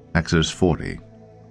Exodus 40.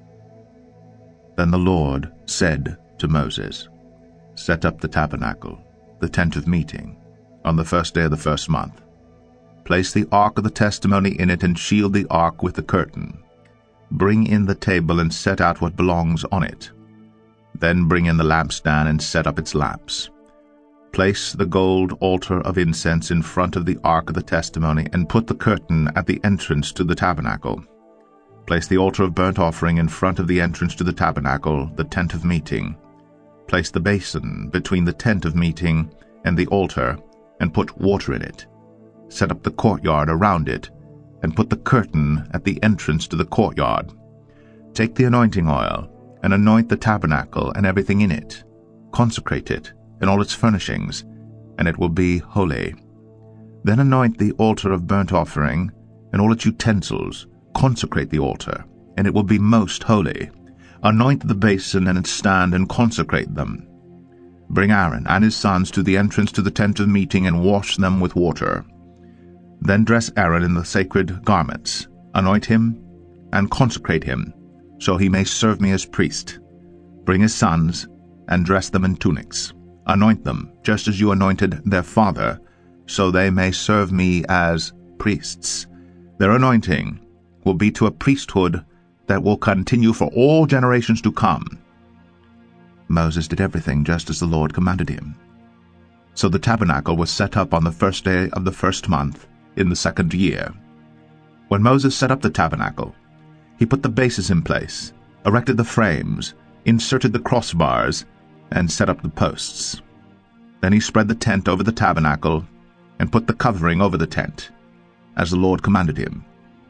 Then the Lord said to Moses, Set up the tabernacle, the tent of meeting, on the first day of the first month. Place the ark of the testimony in it, and shield the ark with the curtain. Bring in the table and set out what belongs on it. Then bring in the lampstand and set up its lamps. Place the gold altar of incense in front of the ark of the testimony, and put the curtain at the entrance to the tabernacle. Place the altar of burnt offering in front of the entrance to the tabernacle, the tent of meeting. Place the basin between the tent of meeting and the altar, and put water in it. Set up the courtyard around it, and put the curtain at the entrance to the courtyard. Take the anointing oil, and anoint the tabernacle and everything in it. Consecrate it and all its furnishings, and it will be holy. Then anoint the altar of burnt offering and all its utensils. Consecrate the altar, and it will be most holy. Anoint the basin and its stand, and consecrate them. Bring Aaron and his sons to the entrance to the tent of meeting, and wash them with water. Then dress Aaron in the sacred garments. Anoint him and consecrate him, so he may serve me as priest. Bring his sons and dress them in tunics. Anoint them, just as you anointed their father, so they may serve me as priests. Their anointing will be to a priesthood that will continue for all generations to come. Moses did everything just as the Lord commanded him. So the tabernacle was set up on the first day of the first month in the second year. When Moses set up the tabernacle, he put the bases in place, erected the frames, inserted the crossbars, and set up the posts. Then he spread the tent over the tabernacle and put the covering over the tent, as the Lord commanded him.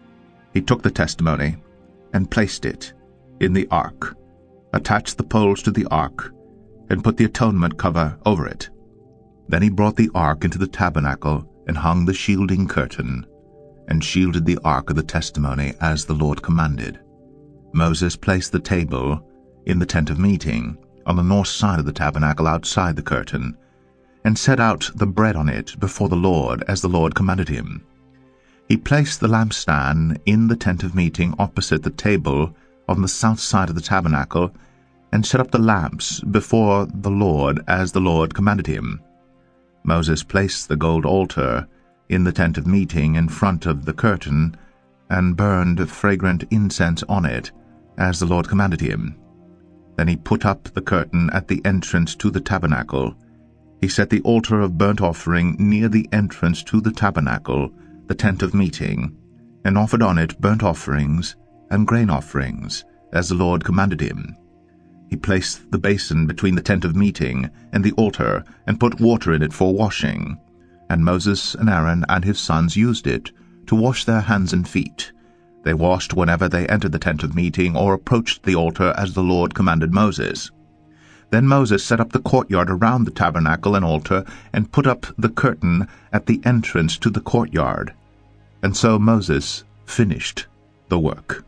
He took the testimony and placed it in the ark, attached the poles to the ark, and put the atonement cover over it. Then he brought the ark into the tabernacle and hung the shielding curtain, and shielded the ark of the testimony as the Lord commanded. Moses placed the table in the tent of meeting on the north side of the tabernacle outside the curtain, and set out the bread on it before the Lord as the Lord commanded him. He placed the lampstand in the tent of meeting opposite the table on the south side of the tabernacle, and set up the lamps before the Lord as the Lord commanded him. Moses placed the gold altar in the tent of meeting in front of the curtain, and burned fragrant incense on it as the Lord commanded him. Then he put up the curtain at the entrance to the tabernacle. He set the altar of burnt offering near the entrance to the tabernacle, the tent of meeting, and offered on it burnt offerings and grain offerings, as the Lord commanded him. He placed the basin between the tent of meeting and the altar, and put water in it for washing. And Moses and Aaron and his sons used it to wash their hands and feet. They washed whenever they entered the tent of meeting or approached the altar, as the Lord commanded Moses. Then Moses set up the courtyard around the tabernacle and altar, and put up the curtain at the entrance to the courtyard. And so Moses finished the work.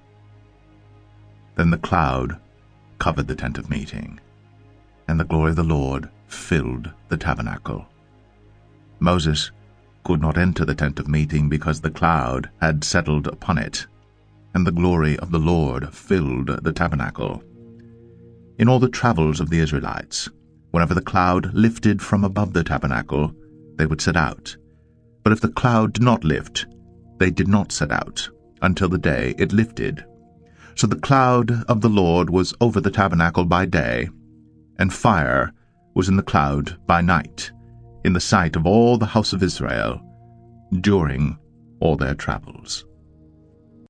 Then the cloud covered the tent of meeting, and the glory of the Lord filled the tabernacle. Moses could not enter the tent of meeting because the cloud had settled upon it, and the glory of the Lord filled the tabernacle. In all the travels of the Israelites, whenever the cloud lifted from above the tabernacle, they would set out. But if the cloud did not lift, they did not set out until the day it lifted. So the cloud of the Lord was over the tabernacle by day, and fire was in the cloud by night, in the sight of all the house of Israel, during all their travels.